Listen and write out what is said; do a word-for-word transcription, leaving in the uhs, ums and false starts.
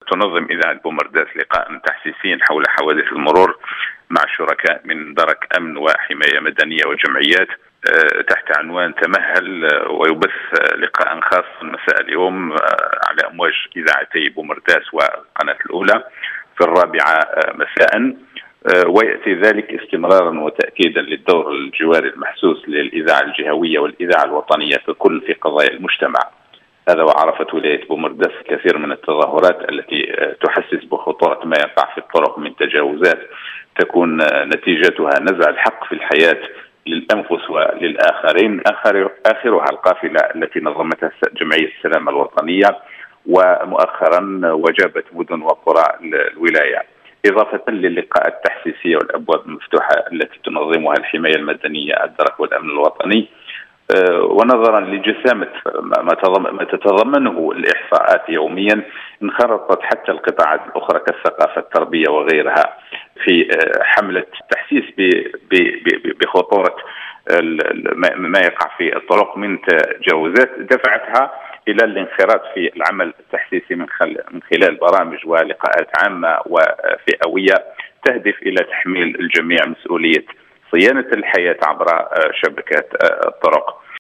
تنظم إذاعة بومرداس لقاء تحسيسيا حول حوادث المرور مع شركاء من درك أمن وحماية مدنية وجمعيات تحت عنوان تمهل، ويبث لقاء خاص مساء اليوم على أمواج إذاعتي بومرداس والقناة الأولى في الرابعة مساء، ويأتي ذلك استمرارا وتأكيدا للدور الجواري المحسوس للإذاعة الجهوية والإذاعة الوطنية ككل في قضايا المجتمع. هذا وعرفت ولاية بومرداس كثير من التظاهرات التي تحسس بخطورة ما يقع في الطرق من تجاوزات تكون نتيجتها نزع الحق في الحياة للأنفس وللآخرين، آخر آخرها القافلة التي نظمتها جمعية السلامة الوطنية ومؤخرا وجابت مدن وقرى الولاية، إضافة للقاءات التحسيسية والأبواب المفتوحة التي تنظمها الحماية المدنية الدرك والأمن الوطني. ونظرا لجسامة ما تتضمنه الإحصاءات يوميا، انخرطت حتى القطاعات الأخرى كالثقافة التربية وغيرها في حملة تحسيس بخطورة ما يقع في الطرق من تجاوزات دفعتها إلى الانخراط في العمل التحسيسي من خلال برامج ولقاءات عامة وفئوية تهدف إلى تحميل الجميع مسؤولية صيانة الحياة عبر شبكات الطرق.